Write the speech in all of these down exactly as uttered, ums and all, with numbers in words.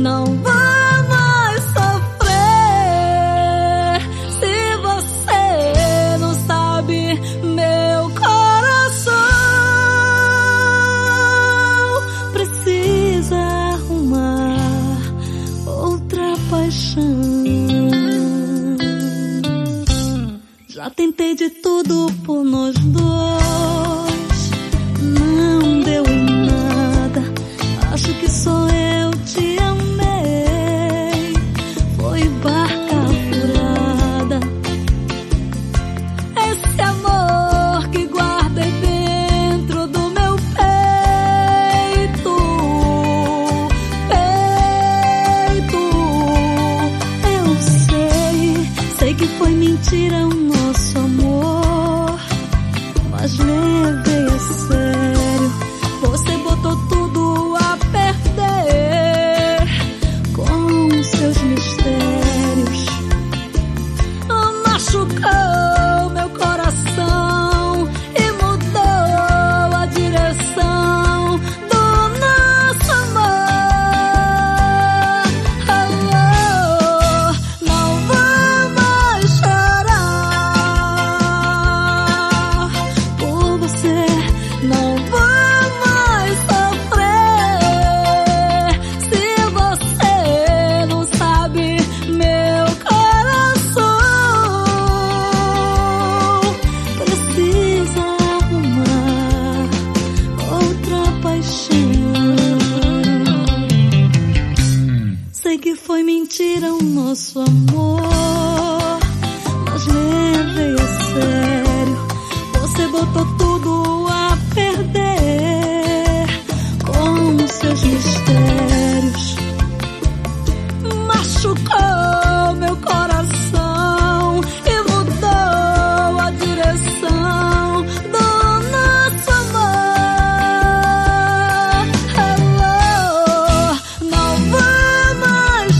não vou mais sofrer. Se você não sabe, meu coração precisa arrumar outra paixão. Já tentei de tudo por nós dois, não deu em nada. Acho que só eu te amei, foi barca furada. Esse amor que guardei dentro do meu peito, peito. Eu sei, sei que foi mentira o nosso amor, mas levei a sério. Você botou tudo a perder com seus mistérios. Machucou meu coração e mudou a direção do nosso amor. Oh, oh, não vou mais chorar por você, não vou mais sofrer. Se você não sabe, meu coração precisa arrumar outra paixão. Sei que foi mentira o nosso amor, mas levei a sério. Você botou tudo a perder com seus mistérios. Machucou meu coração e mudou a direção do nosso amor. Oh, não vou mais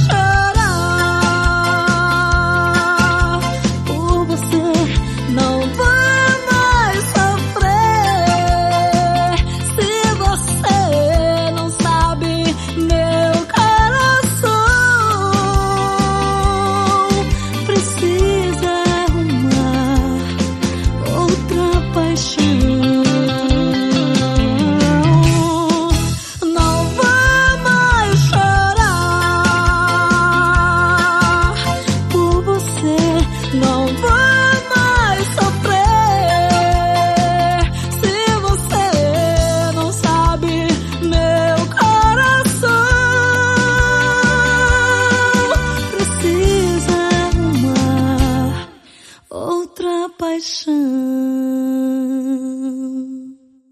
chorar por você, não vou mais sofrer. Se você não sabe, meu coração precisa arrumar outra paixão. Não vou mais chorar por você, não vou mais sofrer. Se você não sabe, meu coração precisa arrumar outra paixão.